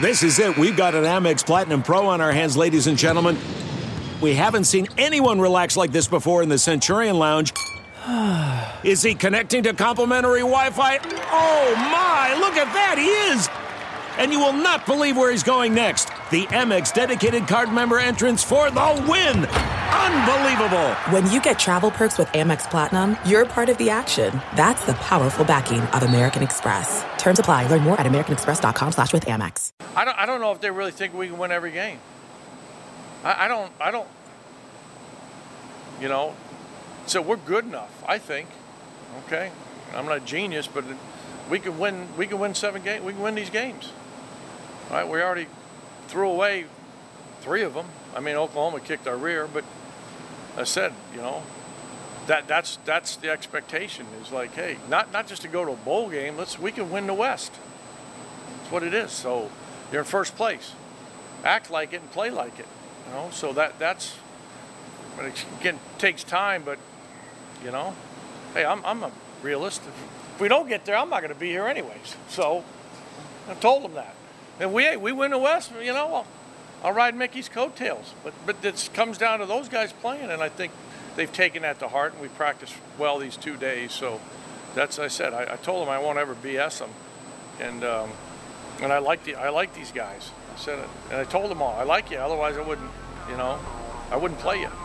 This is it. We've got an Amex Platinum Pro on our hands, ladies and gentlemen. We haven't seen anyone relax like this before in the Centurion Lounge. Is he connecting to complimentary Wi-Fi? Oh, my. Look at that. He is. And you will not believe where he's going next. The Amex dedicated card member entrance for the win. Unbelievable. When you get travel perks with Amex Platinum, you're part of the action. That's the powerful backing of American Express. Terms apply. Learn more at americanexpress.com/withAmex. I don't know if they really think we can win every game. I don't, you know, so we're good enough, I think. Okay. I'm not a genius, but we can win 7 games. We can win these games. All right. We already threw away 3 of them. I mean, Oklahoma kicked our rear, but I said, you know, that's the expectation is like, hey, not just to go to a bowl game. We can win the West. That's what it is. So you're in first place. Act like it and play like it. You know, so that's again takes time, but you know, hey, I'm a realist. If we don't get there, I'm not going to be here anyways. So I told them that. And we win the West, you know, I'll ride Mickey's coattails. But it comes down to those guys playing, and I think they've taken that to heart, and we practiced well these 2 days. So that's, I said, I told them I won't ever BS them, and I like these guys. I said it, and I told them all, I like you. Otherwise, I wouldn't, you know, I wouldn't play you.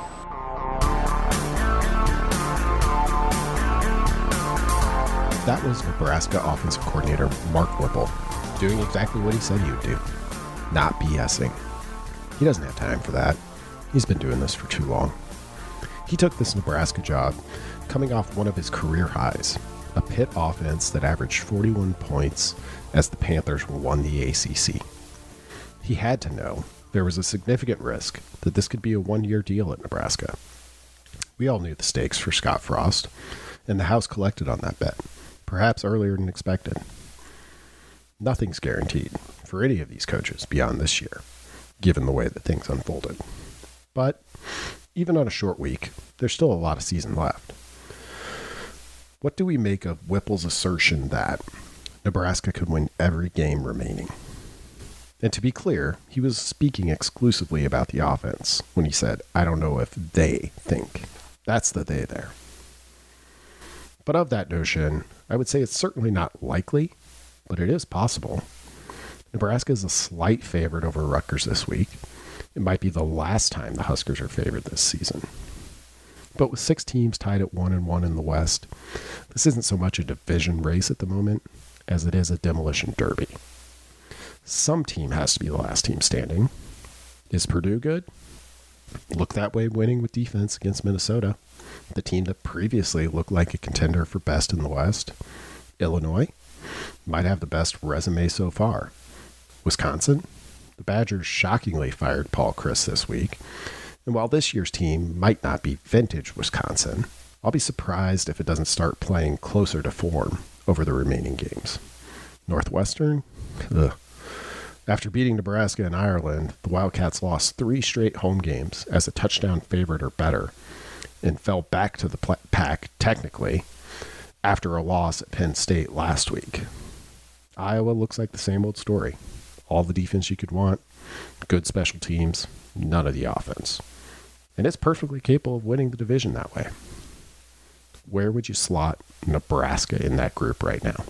That was Nebraska offensive coordinator Mark Whipple doing exactly what he said he would do, not BSing. He doesn't have time for that. He's been doing this for too long. He took this Nebraska job coming off one of his career highs, a Pitt offense that averaged 41 points as the Panthers won the ACC. He had to know there was a significant risk that this could be a one-year deal at Nebraska. We all knew the stakes for Scott Frost, and the House collected on that bet, perhaps earlier than expected. Nothing's guaranteed for any of these coaches beyond this year, given the way that things unfolded. But even on a short week, there's still a lot of season left. What do we make of Whipple's assertion that Nebraska could win every game remaining? And to be clear, he was speaking exclusively about the offense when he said, I don't know if they think. That's the they there. But of that notion, I would say it's certainly not likely, but it is possible. Nebraska is a slight favorite over Rutgers this week. It might be the last time the Huskers are favored this season. But with 6 teams tied at 1-1 in the West, this isn't so much a division race at the moment as it is a demolition derby. Some team has to be the last team standing. Is Purdue good? Looked that way winning with defense against Minnesota, the team that previously looked like a contender for best in the West. Illinois might have the best resume so far. Wisconsin, the Badgers shockingly fired Paul Chryst this week. And while this year's team might not be vintage Wisconsin, I'll be surprised if it doesn't start playing closer to form over the remaining games. Northwestern? Ugh. After beating Nebraska and Ireland, the Wildcats lost 3 straight home games as a touchdown favorite or better and fell back to the pack, technically, after a loss at Penn State last week. Iowa looks like the same old story. All the defense you could want, good special teams, none of the offense. And it's perfectly capable of winning the division that way. Where would you slot Nebraska in that group right now?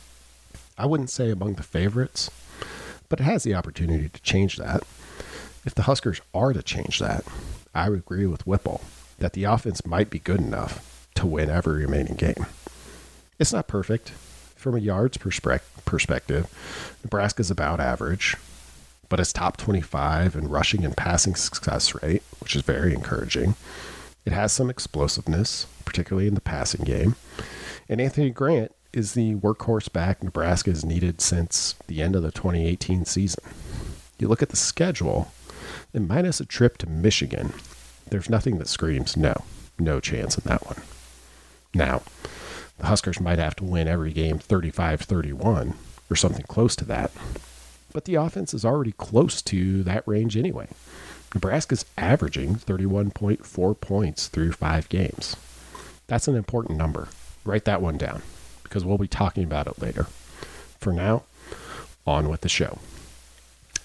I wouldn't say among the favorites, but it has the opportunity to change that. If the Huskers are to change that, I would agree with Whipple that the offense might be good enough to win every remaining game. It's not perfect. From a yards perspective, Nebraska's about average, but it's top 25 in rushing and passing success rate, which is very encouraging. It has some explosiveness, particularly in the passing game. And Anthony Grant is the workhorse back Nebraska has needed since the end of the 2018 season. You look at the schedule, and minus a trip to Michigan, there's nothing that screams no chance in that one. Now, the Huskers might have to win every game 35-31 or something close to that, but the offense is already close to that range anyway. Nebraska's averaging 31.4 points through 5 games. That's an important number. Write that one down, because we'll be talking about it later. For now, on with the show.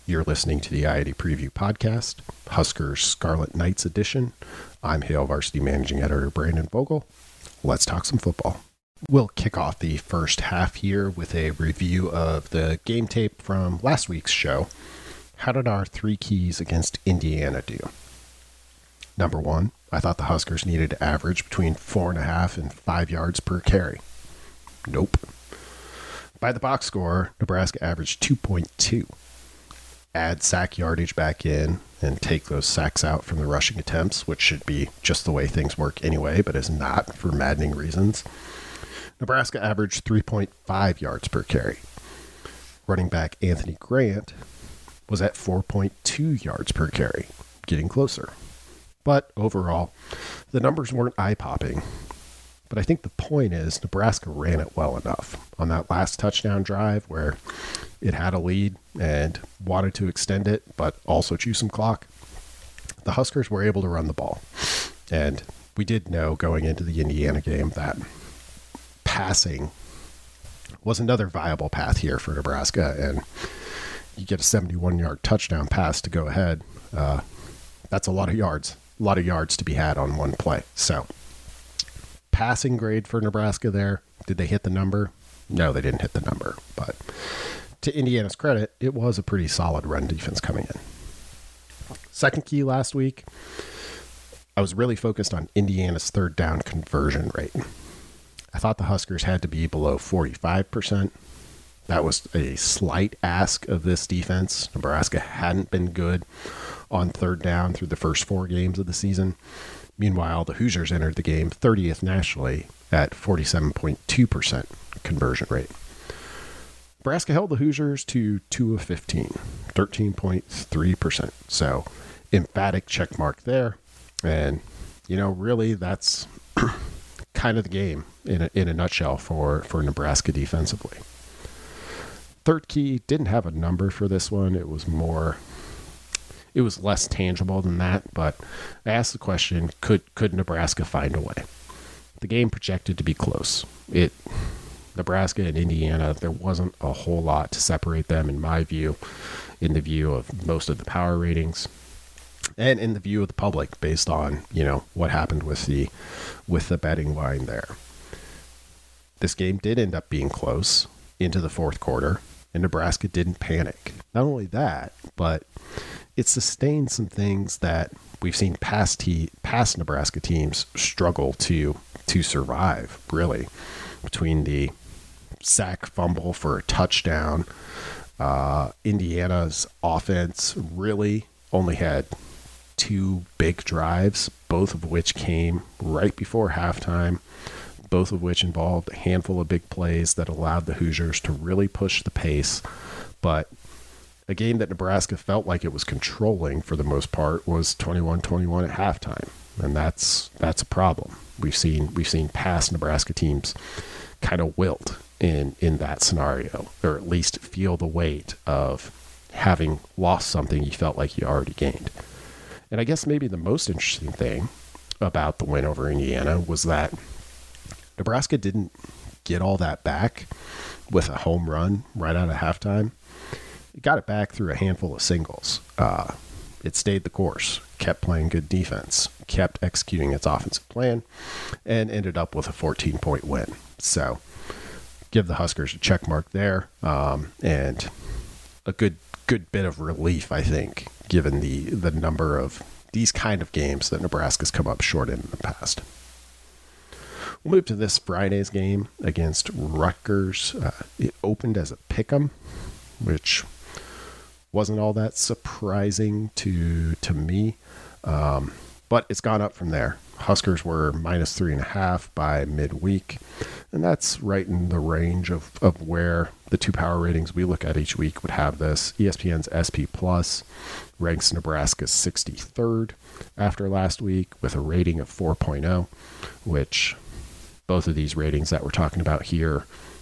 You're listening to the IID Preview Podcast, Huskers Scarlet Knights edition. I'm Hail Varsity Managing Editor Brandon Vogel. Let's talk some football. We'll kick off the first half here with a review of the game tape from last week's show. How did our three keys against Indiana do? Number one, I thought the Huskers needed to average between 4.5 and 5 yards per carry. Nope. By the box score, Nebraska averaged 2.2. Add sack yardage back in and take those sacks out from the rushing attempts, which should be just the way things work anyway, but is not for maddening reasons. Nebraska averaged 3.5 yards per carry. Running back Anthony Grant was at 4.2 yards per carry, getting closer. But overall, the numbers weren't eye-popping. But I think the point is Nebraska ran it well enough. On that last touchdown drive where it had a lead and wanted to extend it, but also chew some clock, the Huskers were able to run the ball. And we did know going into the Indiana game that passing was another viable path here for Nebraska. And you get a 71-yard touchdown pass to go ahead. That's a lot of yards. A lot of yards to be had on one play. So passing grade for Nebraska there. Did they hit the number? No, they didn't hit the number. But to Indiana's credit, it was a pretty solid run defense coming in. Second key last week, I was really focused on Indiana's third down conversion rate. I thought the Huskers had to be below 45%. That was a slight ask of this defense. Nebraska hadn't been good on third down through the first 4 games of the season. Meanwhile, the Hoosiers entered the game 30th nationally at 47.2% conversion rate. Nebraska held the Hoosiers to 2 of 15, 13.3%. So emphatic check mark there. And, really that's kind of the game in a nutshell for Nebraska defensively. Third key, didn't have a number for this one. It was less tangible than that, but I asked the question, could Nebraska find a way? The game projected to be close. Nebraska and Indiana, there wasn't a whole lot to separate them, in my view, in the view of most of the power ratings, and in the view of the public, based on, what happened with the betting line there. This game did end up being close into the fourth quarter, and Nebraska didn't panic. Not only that, but it sustained some things that we've seen past Nebraska teams struggle to survive, really, between the sack fumble for a touchdown. Indiana's offense really only had 2 big drives, both of which came right before halftime, both of which involved a handful of big plays that allowed the Hoosiers to really push the pace. But a game that Nebraska felt like it was controlling for the most part was 21-21 at halftime, and that's a problem. We've seen past Nebraska teams kind of wilt in that scenario, or at least feel the weight of having lost something you felt like you already gained. And I guess maybe the most interesting thing about the win over Indiana was that Nebraska didn't get all that back with a home run right out of halftime. It got it back through a handful of singles. It stayed the course, kept playing good defense, kept executing its offensive plan, and ended up with a 14-point win. So give the Huskers a check mark there, and a good bit of relief, I think, given the number of these kind of games that Nebraska's come up short in the past. We'll move to this Friday's game against Rutgers. It opened as a pick'em, which wasn't all that surprising to me, but it's gone up from there. Huskers were -3.5 by midweek, and that's right in the range of where the 2 power ratings we look at each week would have this. ESPN's SP Plus ranks Nebraska 63rd after last week with a rating of 4.0, which both of these ratings that we're talking about here,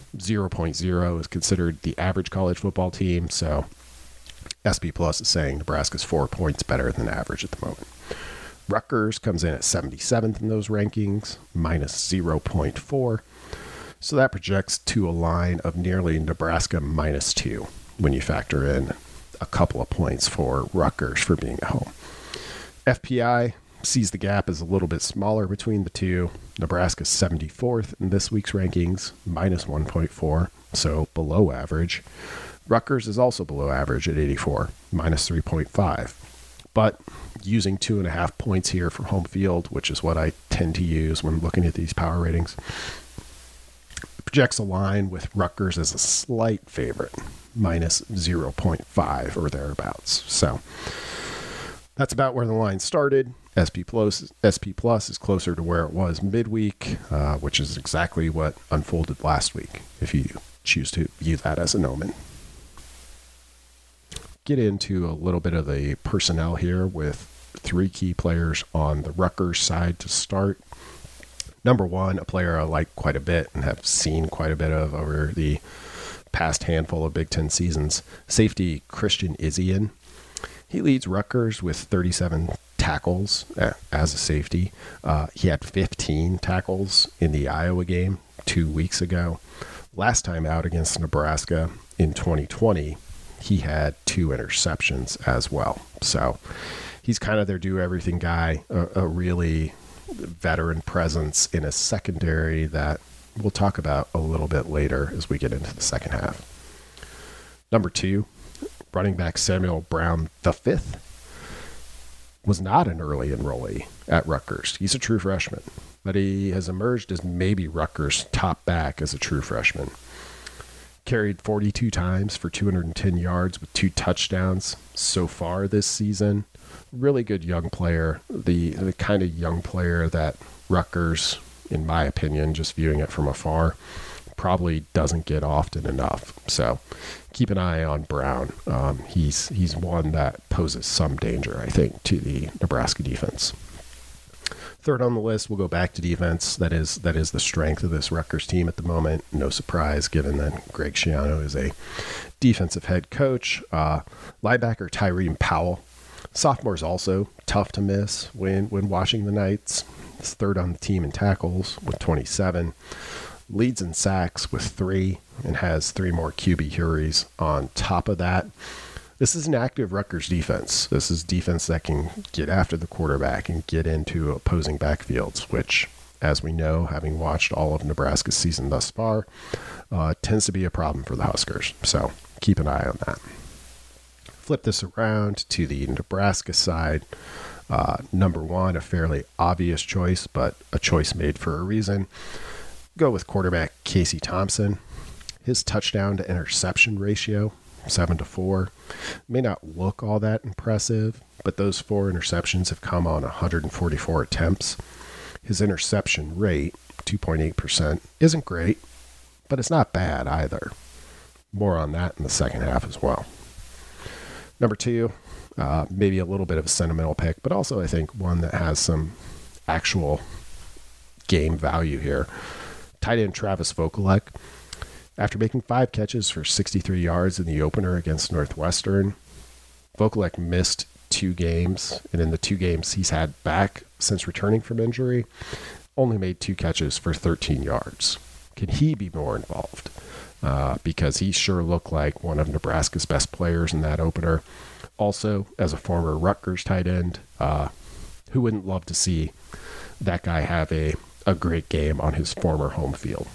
0.0 is considered the average college football team, so SP Plus is saying Nebraska's 4 points better than average at the moment. Rutgers comes in at 77th in those rankings, -0.4. So that projects to a line of nearly Nebraska -2 when you factor in a couple of points for Rutgers for being at home. FPI sees the gap as a little bit smaller between the two. Nebraska's 74th in this week's rankings, minus 1.4, so below average. Rutgers is also below average at 84, minus 3.5. But using 2.5 points here for home field, which is what I tend to use when looking at these power ratings, projects a line with Rutgers as a slight favorite, minus 0.5 or thereabouts. So that's about where the line started. SP Plus is closer to where it was midweek, which is exactly what unfolded last week, if you choose to view that as an omen. Get into a little bit of the personnel here with 3 key players on the Rutgers side to start. Number one, a player I like quite a bit and have seen quite a bit of over the past handful of Big Ten seasons, safety Christian Izien. He leads Rutgers with 37 tackles as a safety. He had 15 tackles in the Iowa game 2 weeks ago. Last time out against Nebraska in 2020, he had 2 interceptions as well. So he's kind of their do-everything guy, a really veteran presence in a secondary that we'll talk about a little bit later as we get into the second half. Number 2, running back Samuel Brown V was not an early enrollee at Rutgers. He's a true freshman, but he has emerged as maybe Rutgers' top back as a true freshman. Carried 42 times for 210 yards with 2 touchdowns so far this season. Really good young player, the kind of young player that Rutgers, in my opinion, just viewing it from afar, probably doesn't get often enough. So keep an eye on Brown. He's one that poses some danger, I think, to the Nebraska defense. Third on the list, we'll go back to defense. That is the strength of this Rutgers team at the moment. No surprise, given that Greg Schiano is a defensive head coach. Linebacker Tyreen Powell. Sophomore's also tough to miss when watching the Knights. He's third on the team in tackles with 27. Leads in sacks with 3 and has 3 more QB hurries on top of that. This is an active Rutgers defense. This is defense that can get after the quarterback and get into opposing backfields, which, as we know, having watched all of Nebraska's season thus far, tends to be a problem for the Huskers. So keep an eye on that. Flip this around to the Nebraska side. Number 1, a fairly obvious choice, but a choice made for a reason. Go with quarterback Casey Thompson. His touchdown to interception ratio, 7-4, may not look all that impressive, but those 4 interceptions have come on 144 attempts. His interception rate, 2.8%, isn't great, but it's not bad either. More on that in the second half as well. Number 2, maybe a little bit of a sentimental pick, but also I think one that has some actual game value here. Tight end Travis Vokolek. After making 5 catches for 63 yards in the opener against Northwestern, Vokolek missed 2 games, and in the 2 games he's had back since returning from injury, only made 2 catches for 13 yards. Can he be more involved? Because he sure looked like one of Nebraska's best players in that opener. Also, as a former Rutgers tight end, who wouldn't love to see that guy have a great game on his former home field?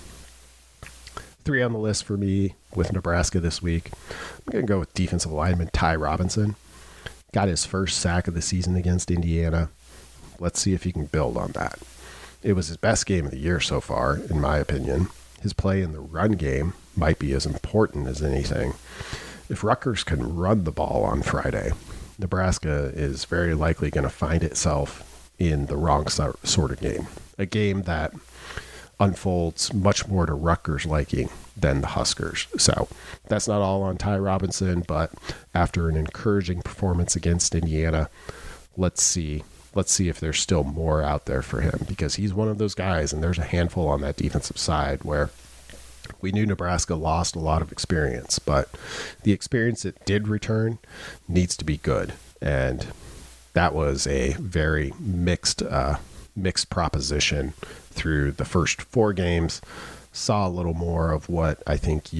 3 on the list for me with Nebraska this week. I'm going to go with defensive lineman Ty Robinson. Got his first sack of the season against Indiana. Let's see if he can build on that. It was his best game of the year so far, in my opinion. His play in the run game might be as important as anything. If Rutgers can run the ball on Friday, Nebraska is very likely going to find itself in the wrong sort of game. A game that unfolds much more to Rutgers' liking than the Huskers. So that's not all on Ty Robinson, but after an encouraging performance against Indiana, let's see if there's still more out there for him, because he's one of those guys, and there's a handful on that defensive side where we knew Nebraska lost a lot of experience, but the experience it did return needs to be good. And that was a very mixed proposition through the first 4 games. Saw a little more of what I think you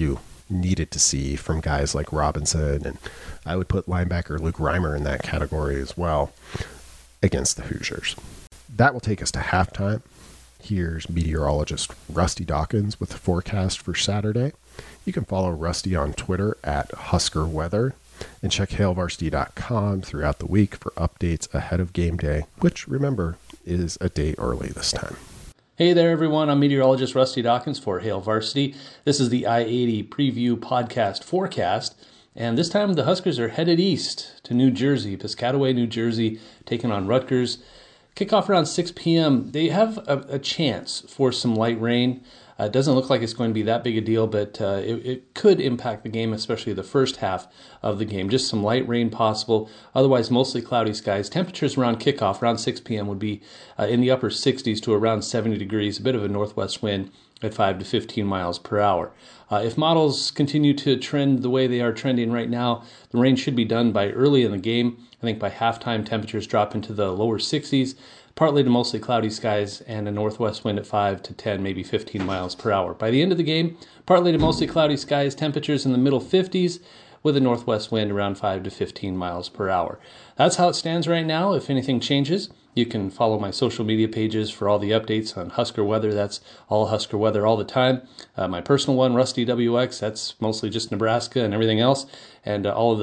needed to see from guys like Robinson, and I would put linebacker Luke Reimer in that category as well against the Hoosiers. That will take us to halftime. Here's meteorologist Rusty Dawkins with the forecast for Saturday. You can follow Rusty on Twitter at Husker Weather and check HailVarsity.com throughout the week for updates ahead of game day, which, remember, is a day early this time. Hey there, everyone. I'm meteorologist Rusty Dawkins for Hail Varsity. This is the I-80 Preview Podcast Forecast, and this time the Huskers are headed east to New Jersey, Piscataway, New Jersey, taking on Rutgers. Kickoff around 6 p.m. They have a chance for some light rain. It doesn't look like it's going to be that big a deal, but it could impact the game, especially the first half of the game. Just some light rain possible. Otherwise, mostly cloudy skies. Temperatures around kickoff, around 6 p.m. would be in the upper 60s to around 70 degrees. A bit of a northwest wind at 5 to 15 miles per hour. If models continue to trend the way they are trending right now, the rain should be done by early in the game. I think by halftime, temperatures drop into the lower 60s, partly to mostly cloudy skies, and a northwest wind at 5 to 10, maybe 15 miles per hour. By the end of the game, partly to mostly cloudy skies, temperatures in the middle 50s, with a northwest wind around 5 to 15 miles per hour. That's how it stands right now. If anything changes, you can follow my social media pages for all the updates on Husker Weather. That's all Husker Weather all the time. My personal one, Rusty WX, that's mostly just Nebraska and everything else, and all of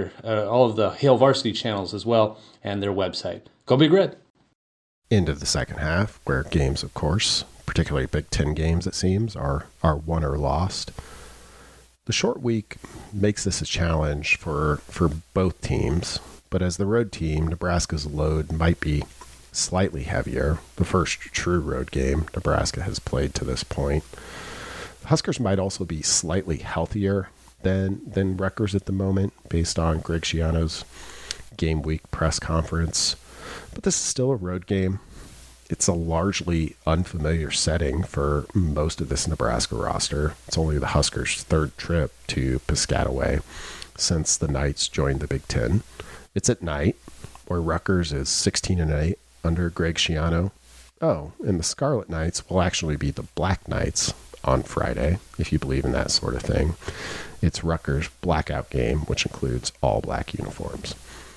the Hail Varsity channels as well, and their website. Go Big Red! Into the second half, where games, of course, particularly Big Ten games, it seems, are won or lost. The short week makes this a challenge for both teams, but as the road team, Nebraska's load might be slightly heavier. The first true road game Nebraska has played to this point. The Huskers might also be slightly healthier than Rutgers at the moment, based on Greg Schiano's game week press conference. But this is still a road game. It's a largely unfamiliar setting for most of this Nebraska roster. It's only the Huskers' third trip to Piscataway since the Knights joined the Big Ten. It's at night, where Rutgers is 16-8 under Greg Schiano. Oh, and the Scarlet Knights will actually be the Black Knights on Friday, if you believe in that sort of thing. It's Rutgers' blackout game, which includes all black uniforms.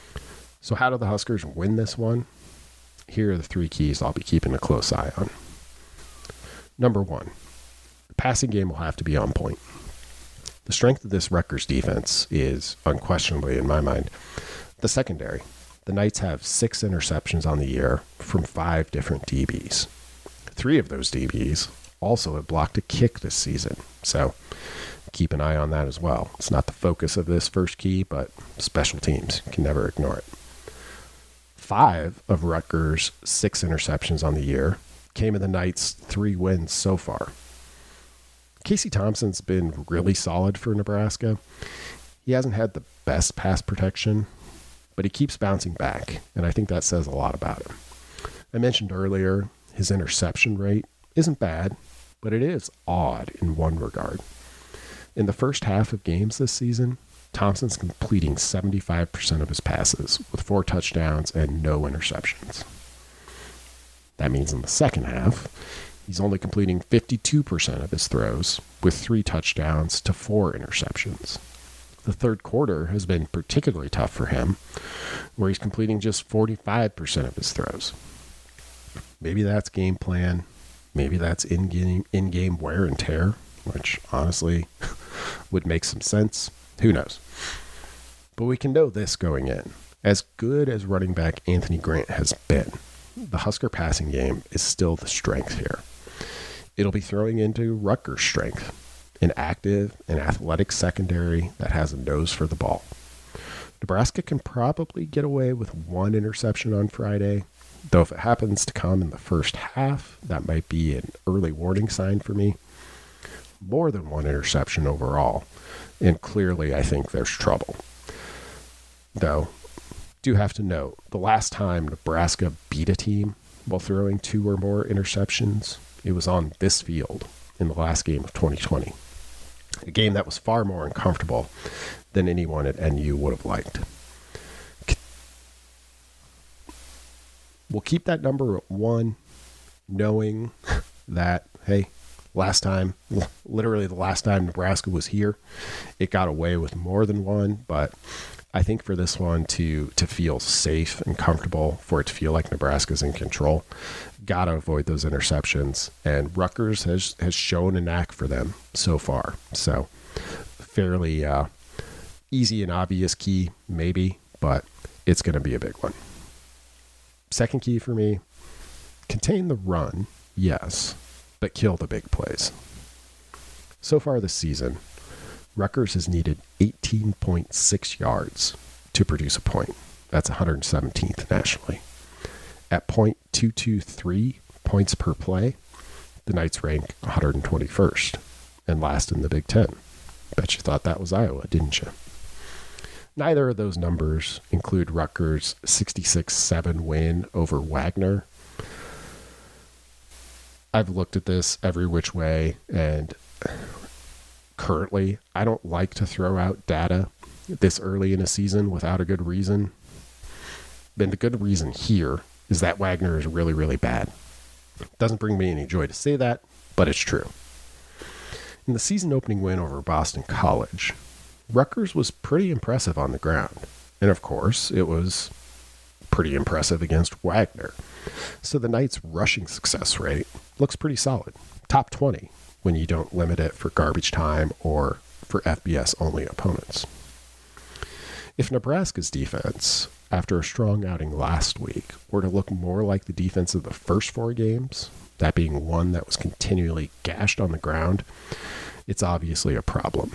So how do the Huskers win this one? Here are the three keys I'll be keeping a close eye on. Number one, the passing game will have to be on point. The strength of this Rutgers defense is, unquestionably in my mind, the secondary. The Knights have 6 interceptions on the year from 5 different DBs. 3 of those DBs also have blocked a kick this season, so keep an eye on that as well. It's not the focus of this first key, but special teams can never ignore it. 5 of Rutgers' 6 interceptions on the year came in the Knights' 3 wins so far. Casey Thompson's been really solid for Nebraska. He hasn't had the best pass protection, but he keeps bouncing back, and I think that says a lot about him. I mentioned earlier his interception rate isn't bad, but it is odd in one regard. In the first half of games this season, Thompson's completing 75% of his passes with 4 touchdowns and no interceptions. That means in the second half, he's only completing 52% of his throws with 3 touchdowns to 4 interceptions. The third quarter has been particularly tough for him, where he's completing just 45% of his throws. Maybe that's game plan. Maybe that's in-game wear and tear, which honestly would make some sense. Who knows? But we can know this going in. As good as running back Anthony Grant has been, the Husker passing game is still the strength here. It'll be throwing into Rutgers' strength, an active and athletic secondary that has a nose for the ball. Nebraska can probably get away with 1 interception on Friday, though if it happens to come in the first half, that might be an early warning sign for me. More than 1 interception overall, and clearly I think there's trouble. Though, do have to note, the last time Nebraska beat a team while throwing 2 or more interceptions, it was on this field in the last game of 2020. A game that was far more uncomfortable than anyone at NU would have liked. We'll keep that number at 1, knowing that, hey, Literally the last time Nebraska was here, it got away with more than one, but I think for this one to feel safe and comfortable, for it to feel like Nebraska's in control, got to avoid those interceptions. And Rutgers has shown a knack for them so far. So fairly easy and obvious key, maybe, but it's going to be a big one. Second key for me, contain the run, yes, but kill the big plays. So far this season, Rutgers has needed 18.6 yards to produce a point. That's 117th nationally. At .223 points per play, the Knights rank 121st and last in the Big Ten. Bet you thought that was Iowa, didn't you? Neither of those numbers include Rutgers' 66-7 win over Wagner. I've looked at this every which way, and currently, I don't like to throw out data this early in a season without a good reason. And the good reason here is that Wagner is really, really bad. It doesn't bring me any joy to say that, but it's true. In the season opening win over Boston College, Rutgers was pretty impressive on the ground. And of course, it was pretty impressive against Wagner. So the Knights' rushing success rate looks pretty solid. Top 20 when you don't limit it for garbage time or for FBS-only opponents. If Nebraska's defense, after a strong outing last week, were to look more like the defense of the first 4 games, that being one that was continually gashed on the ground, it's obviously a problem.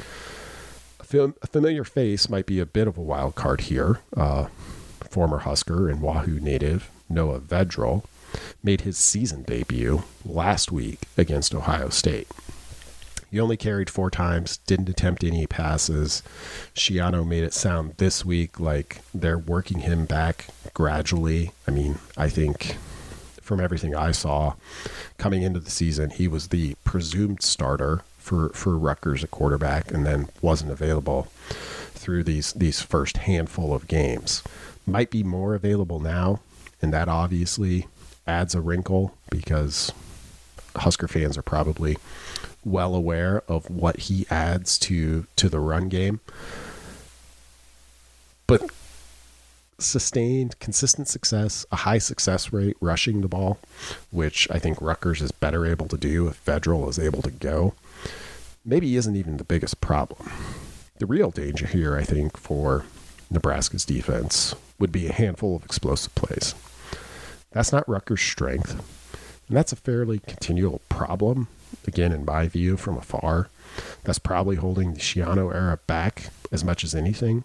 A familiar face might be a bit of a wild card here. Former Husker and Wahoo native Noah Vedral made his season debut last week against Ohio State. He only carried 4 times, didn't attempt any passes. Schiano made it sound this week like they're working him back gradually. I mean, I think from everything I saw coming into the season, he was the presumed starter for Rutgers at quarterback and then wasn't available through these first handful of games. Might be more available now, and that obviously adds a wrinkle because Husker fans are probably well aware of what he adds to the run game. But sustained, consistent success, a high success rate rushing the ball, which I think Rutgers is better able to do if Vedral is able to go, maybe isn't even the biggest problem. The real danger here, I think, for Nebraska's defense would be a handful of explosive plays. That's not Rutgers' strength, and that's a fairly continual problem, again, in my view, from afar. That's probably holding the Schiano era back as much as anything.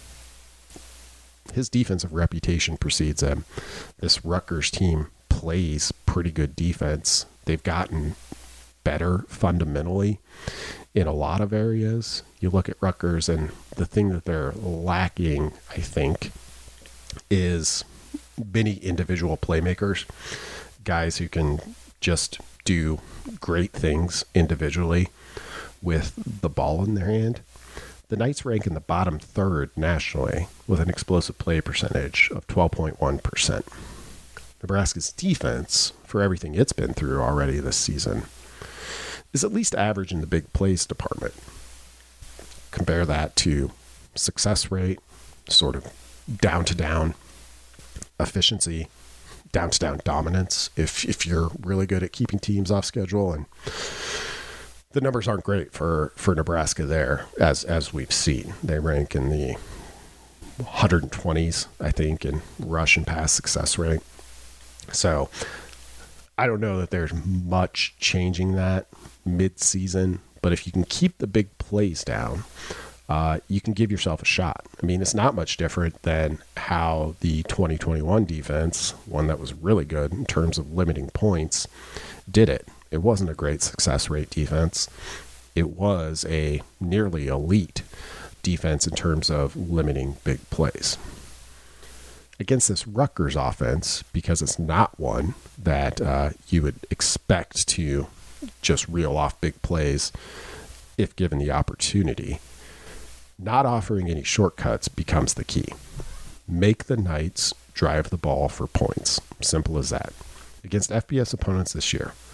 His defensive reputation precedes him. This Rutgers team plays pretty good defense. They've gotten better fundamentally in a lot of areas. You look at Rutgers, and the thing that they're lacking, I think, is many individual playmakers, guys who can just do great things individually with the ball in their hand. The Knights rank in the bottom third nationally with an explosive play percentage of 12.1%. Nebraska's defense, for everything it's been through already this season, is at least average in the big plays department. Compare that to success rate, sort of down-to-down efficiency, down-to-down dominance, if you're really good at keeping teams off schedule. And the numbers aren't great for Nebraska there, as we've seen. They rank in the 120s, I think, in rush and pass success rate. So I don't know that there's much changing that mid-season, but if you can keep the big plays down, you can give yourself a shot. I mean, it's not much different than how the 2021 defense, one that was really good in terms of limiting points, did it. It wasn't a great success rate defense. It was a nearly elite defense in terms of limiting big plays. Against this Rutgers offense, because it's not one that you would expect to just reel off big plays if given the opportunity, not offering any shortcuts becomes the key. Make the Knights drive the ball for points. Simple as that. Against FBS opponents this year,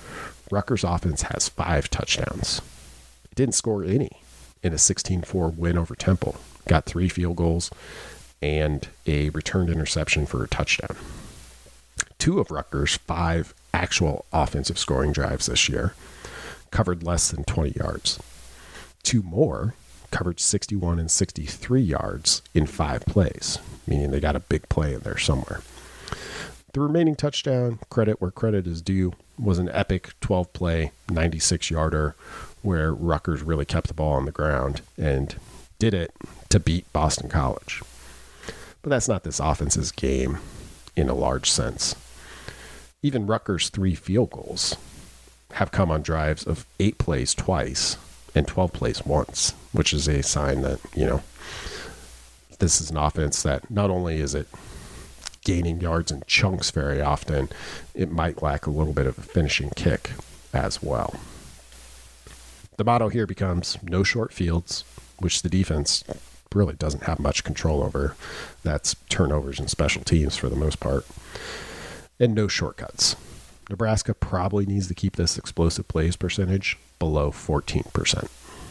Rutgers offense has 5 touchdowns. It didn't score any in a 16-4 win over Temple. Got 3 field goals and a returned interception for a touchdown. 2 of Rutgers' 5 actual offensive scoring drives this year covered less than 20 yards. 2 more covered 61 and 63 yards in 5 plays, meaning they got a big play in there somewhere. The remaining touchdown, credit where credit is due, was an epic 12-play, 96-yarder where Rutgers really kept the ball on the ground and did it to beat Boston College. But that's not this offense's game in a large sense. Even Rutgers' 3 field goals have come on drives of 8 plays twice and 12 plays once, which is a sign that, this is an offense that not only is it gaining yards in chunks very often, it might lack a little bit of a finishing kick as well. The motto here becomes no short fields, which the defense really doesn't have much control over. That's turnovers and special teams for the most part. And no shortcuts. Nebraska probably needs to keep this explosive plays percentage below 14%.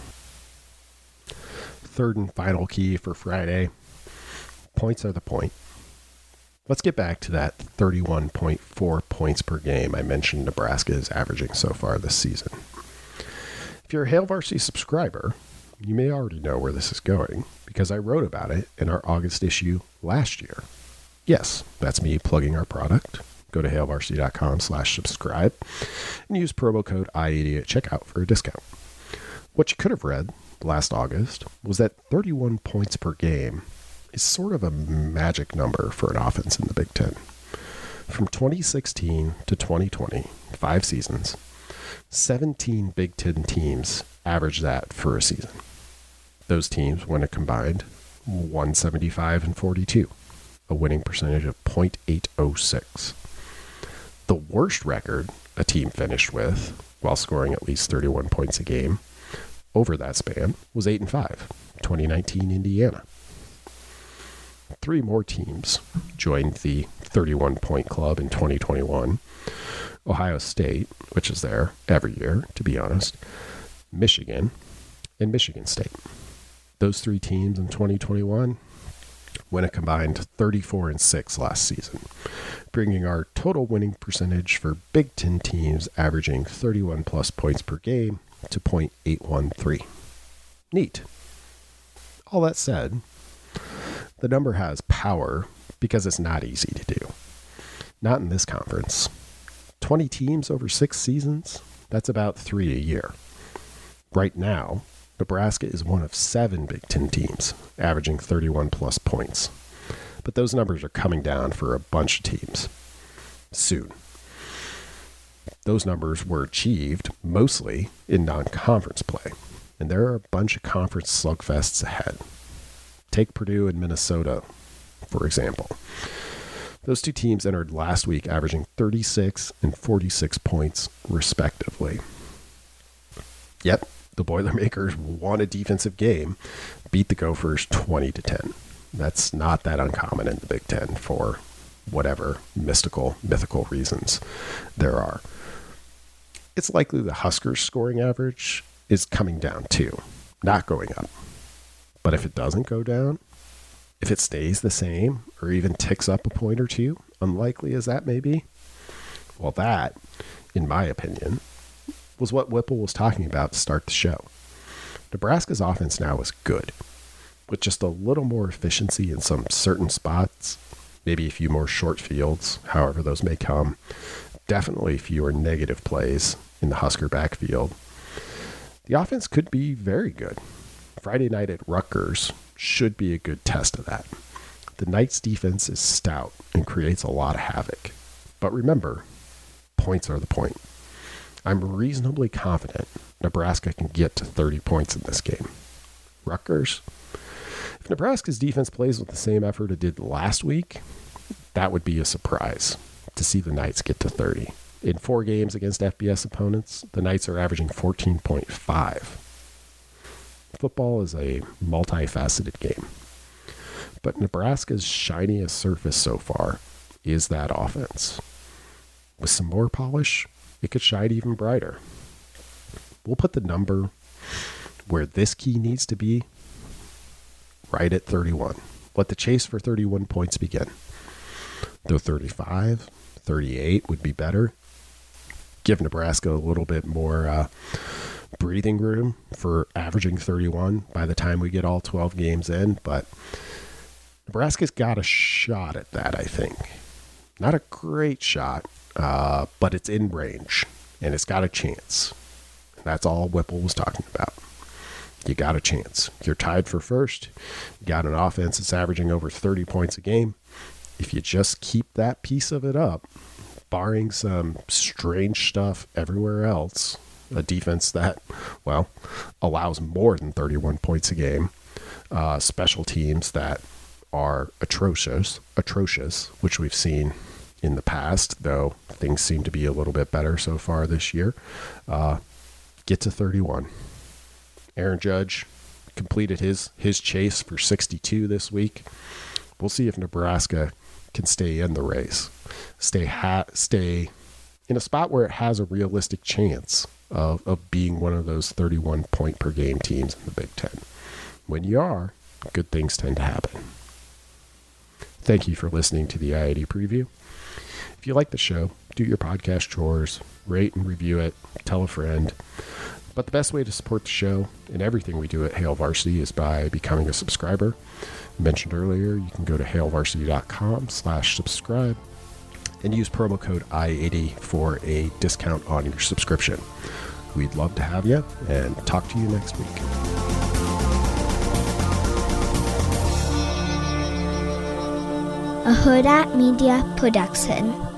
Third and final key for Friday. Points are the point. Let's get back to that 31.4 points per game I mentioned Nebraska is averaging so far this season. If you're a Hail Varsity subscriber, you may already know where this is going because I wrote about it in our August issue last year. Yes, that's me plugging our product. Go to hailvarsity.com/subscribe and use promo code I80 at checkout for a discount. What you could have read last August was that 31 points per game is sort of a magic number for an offense in the Big Ten. From 2016 to 2020, 5 seasons, 17 Big Ten teams averaged that for a season. Those teams went a combined 175 and 42, a winning percentage of .806. The worst record a team finished with, while scoring at least 31 points a game, over that span was 8-5, 2019 Indiana. 3 more teams joined the 31-point club in 2021. Ohio State, which is there every year, to be honest, Michigan, and Michigan State. Those 3 teams in 2021 went a combined 34-6 last season, bringing our total winning percentage for Big Ten teams averaging 31-plus points per game to .813. Neat. All that said, the number has power because it's not easy to do. Not in this conference. 20 teams over 6 seasons, that's about 3 a year. Right now, Nebraska is one of 7 Big Ten teams, averaging 31-plus points. But those numbers are coming down for a bunch of teams soon. Those numbers were achieved mostly in non-conference play, and there are a bunch of conference slugfests ahead. Take Purdue and Minnesota, for example. Those 2 teams entered last week averaging 36 and 46 points, respectively. Yet, the Boilermakers won a defensive game, beat the Gophers 20-10. That's not that uncommon in the Big Ten for whatever mythical reasons there are. It's likely the Huskers' scoring average is coming down too, not going up. But if it doesn't go down, if it stays the same or even ticks up a point or 2, unlikely as that may be, well, that, in my opinion, was what Whipple was talking about to start the show. Nebraska's offense now is good, with just a little more efficiency in some certain spots, maybe a few more short fields, however those may come, definitely fewer negative plays in the Husker backfield. The offense could be very good. Friday night at Rutgers should be a good test of that. The Knights' defense is stout and creates a lot of havoc. But remember, points are the point. I'm reasonably confident Nebraska can get to 30 points in this game. Rutgers? If Nebraska's defense plays with the same effort it did last week, that would be a surprise to see the Knights get to 30. In 4 games against FBS opponents, the Knights are averaging 14.5. Football is a multifaceted game. But Nebraska's shiniest surface so far is that offense. With some more polish, it could shine even brighter. We'll put the number where this key needs to be right at 31. Let the chase for 31 points begin. Though 35, 38 would be better. Give Nebraska a little bit more breathing room for averaging 31 by the time we get all 12 games in. But Nebraska's got a shot at that, I think. Not a great shot, but it's in range, and it's got a chance. That's all Whipple was talking about. You got a chance. You're tied for first. You got an offense that's averaging over 30 points a game. If you just keep that piece of it up, barring some strange stuff everywhere else, a defense that, well, allows more than 31 points a game, special teams that are atrocious, which we've seen in the past, though things seem to be a little bit better so far this year. Get to 31. Aaron Judge completed his chase for 62 this week. We'll see if Nebraska can stay in the race, stay in a spot where it has a realistic chance of being one of those 31 point per game teams in the Big Ten. When you are, good things tend to happen. Thank you for listening to the I-80 preview. If you like the show, do your podcast chores, rate and review it, tell a friend. But the best way to support the show and everything we do at Hail Varsity is by becoming a subscriber. Mentioned earlier, you can go to hailvarsity.com/subscribe and use promo code I-80 for a discount on your subscription. We'd love to have you, and talk to you next week. A Huda Media Production.